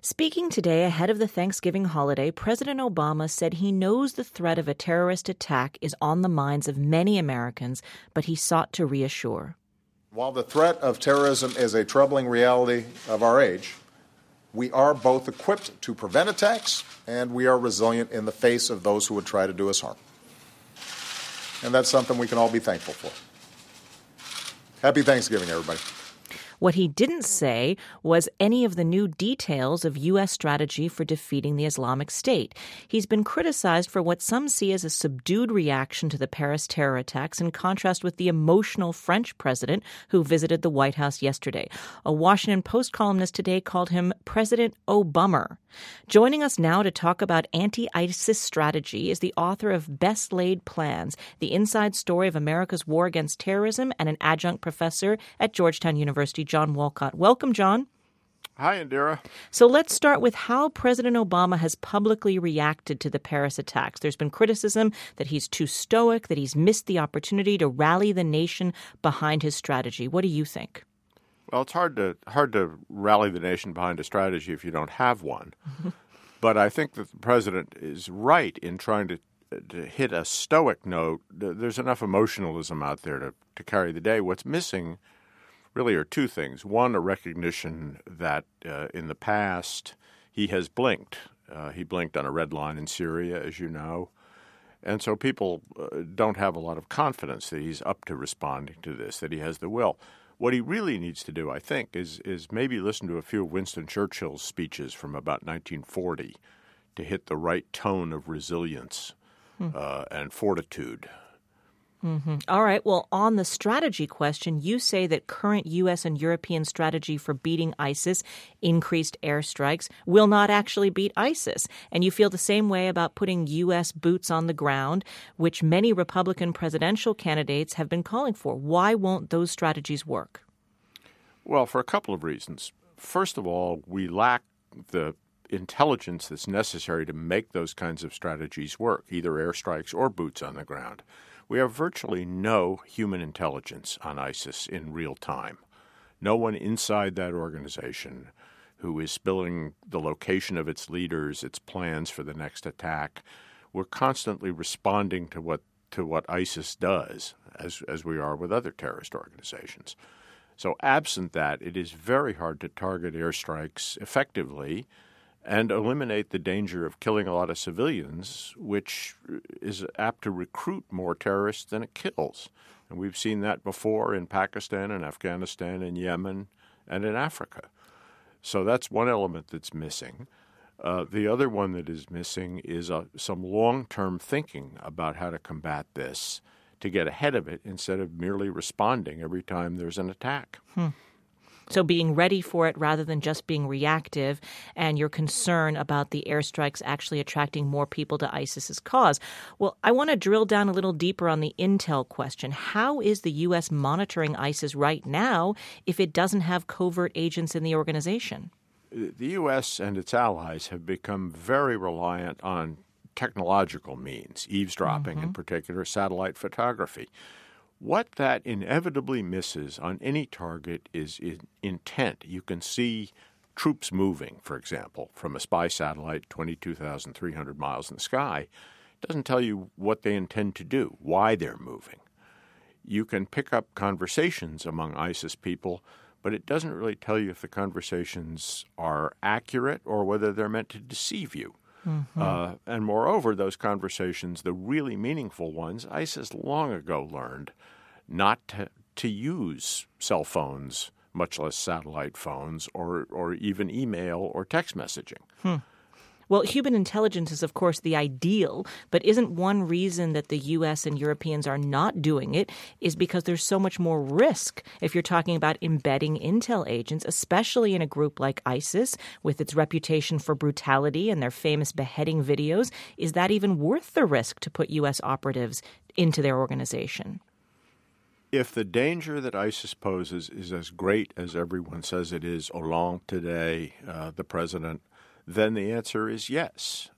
Speaking today ahead of the Thanksgiving holiday, President Obama said he knows the threat of a terrorist attack is on the minds of many Americans, but he sought to reassure. While the threat of terrorism is a troubling reality of our age, we are both equipped to prevent attacks and we are resilient in the face of those who would try to do us harm. And that's something we can all be thankful for. Happy Thanksgiving, everybody. What he didn't say was any of the new details of U.S. strategy for defeating the Islamic State. He's been criticized for what some see as a subdued reaction to the Paris terror attacks, in contrast with the emotional French president who visited the White House yesterday. A Washington Post columnist today called him President Obummer. Joining us now to talk about anti-ISIS strategy is the author of Best Laid Plans, the inside story of America's war against terrorism, and an adjunct professor at Georgetown University, John Walcott. Welcome, John. Hi, Indira. So let's start with how President Obama has publicly reacted to the Paris attacks. There's been criticism that he's too stoic, that he's missed the opportunity to rally the nation behind his strategy. What do you think? Well, it's hard to rally the nation behind a strategy if you don't have one. But I think that the president is right in trying to hit a stoic note. There's enough emotionalism out there to carry the day. What's missing really are two things. One, a recognition that in the past he has blinked. He blinked on a red line in Syria, as you know. And so people don't have a lot of confidence that he's up to responding to this, that he has the will. What he really needs to do, I think, is maybe listen to a few of Winston Churchill's speeches from about 1940 to hit the right tone of resilience and fortitude. Mm-hmm. All right. Well, on the strategy question, you say that current U.S. and European strategy for beating ISIS, increased airstrikes, will not actually beat ISIS. And you feel the same way about putting U.S. boots on the ground, which many Republican presidential candidates have been calling for. Why won't those strategies work? Well, for a couple of reasons. First of all, we lack the intelligence that's necessary to make those kinds of strategies work, either airstrikes or boots on the ground. We have virtually no human intelligence on ISIS in real time. No one inside that organization who is spilling the location of its leaders, its plans for the next attack. We're constantly responding to what ISIS does, as we are with other terrorist organizations. So absent that, it is very hard to target airstrikes effectively and eliminate the danger of killing a lot of civilians, which is apt to recruit more terrorists than it kills. And we've seen that before in Pakistan and Afghanistan and Yemen and in Africa. So that's one element that's missing. The other one that is missing is some long-term thinking about how to combat this to get ahead of it instead of merely responding every time there's an attack. So being ready for it rather than just being reactive, and your concern about the airstrikes actually attracting more people to ISIS's cause. Well, I want to drill down a little deeper on the intel question. How is the U.S. monitoring ISIS right now if it doesn't have covert agents in the organization? The U.S. and its allies have become very reliant on technological means, eavesdropping in particular, satellite photography. What that inevitably misses on any target is intent. You can see troops moving, for example, from a spy satellite 22,300 miles in the sky. It doesn't tell you what they intend to do, why they're moving. You can pick up conversations among ISIS people, but it doesn't really tell you if the conversations are accurate or whether they're meant to deceive you. And moreover, those conversations, the really meaningful ones, ISIS long ago learned not to use cell phones, much less satellite phones, or even email or text messaging. Well, human intelligence is, of course, the ideal, but isn't one reason that the U.S. and Europeans are not doing it is because there's so much more risk if you're talking about embedding intel agents, especially in a group like ISIS with its reputation for brutality and their famous beheading videos. Is that even worth the risk to put U.S. operatives into their organization? If the danger that ISIS poses is as great as everyone says it is, Hollande today, the president, then the answer is yes.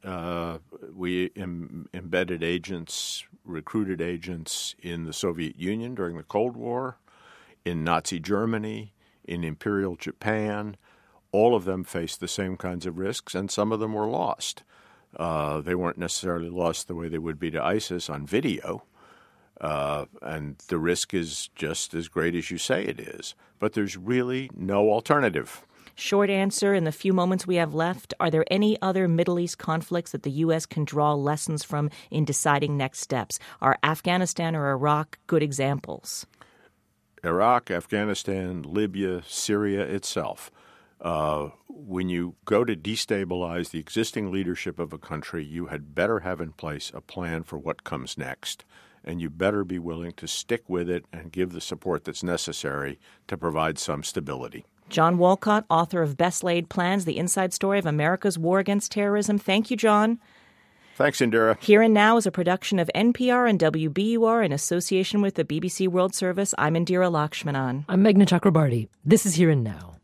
We embedded agents, recruited agents in the Soviet Union during the Cold War, in Nazi Germany, in Imperial Japan. all of them faced the same kinds of risks, and some of them were lost. They weren't necessarily lost the way they would be to ISIS on video, and the risk is just as great as you say it is. But there's really no alternative. Short answer in the few moments we have left, are there any other Middle East conflicts that the U.S. can draw lessons from in deciding next steps? Are Afghanistan or Iraq good examples? Iraq, Afghanistan, Libya, Syria itself. When you go to destabilize the existing leadership of a country, you had better have in place a plan for what comes next. And you better be willing to stick with it and give the support that's necessary to provide some stability. John Wolcott, author of Best Laid Plans, The Inside Story of America's War Against Terrorism. Thank you, John. Thanks, Indira. Here and Now is a production of NPR and WBUR in association with the BBC World Service. I'm Indira Lakshmanan. I'm Meghna Chakrabarti. This is Here and Now.